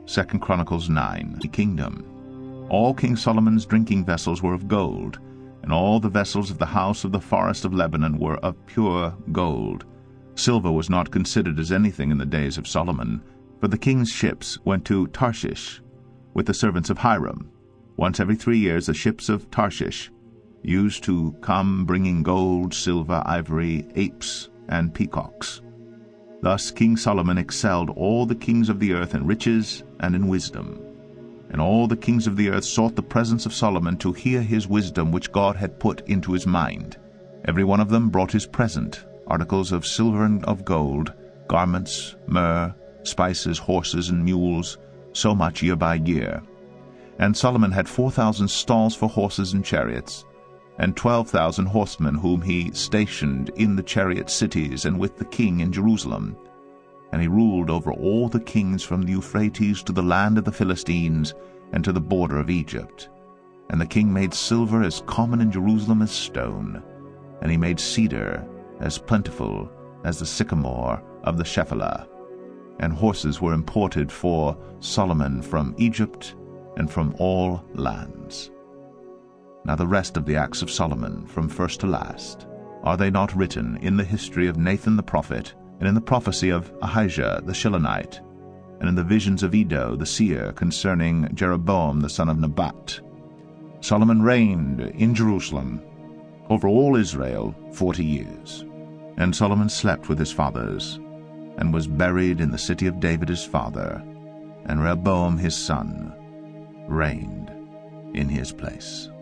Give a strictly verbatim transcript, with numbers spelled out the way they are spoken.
Second Chronicles nine. The kingdom. All King Solomon's drinking vessels were of gold, and all the vessels of the house of the forest of Lebanon were of pure gold. Silver was not considered as anything in the days of Solomon, for the king's ships went to Tarshish with the servants of Hiram. Once every three years the ships of Tarshish used to come bringing gold, silver, ivory, apes, and peacocks. Thus King Solomon excelled all the kings of the earth in riches and in wisdom. And all the kings of the earth sought the presence of Solomon to hear his wisdom which God had put into his mind. Every one of them brought his present, articles of silver and of gold, garments, myrrh, spices, horses, and mules, so much year by year. And Solomon had four thousand stalls for horses and chariots, and twelve thousand horsemen whom he stationed in the chariot cities and with the king in Jerusalem. And he ruled over all the kings from the Euphrates to the land of the Philistines and to the border of Egypt. And the king made silver as common in Jerusalem as stone, and he made cedar as plentiful as the sycamore of the Shephelah. And horses were imported for Solomon from Egypt and from all lands. Now the rest of the acts of Solomon, from first to last, are they not written in the history of Nathan the prophet, and in the prophecy of Ahijah the Shilonite, and in the visions of Iddo the seer concerning Jeroboam the son of Nebat? Solomon reigned in Jerusalem over all Israel forty years. And Solomon slept with his fathers, and was buried in the city of David his father, and Rehoboam his son reigned in his place.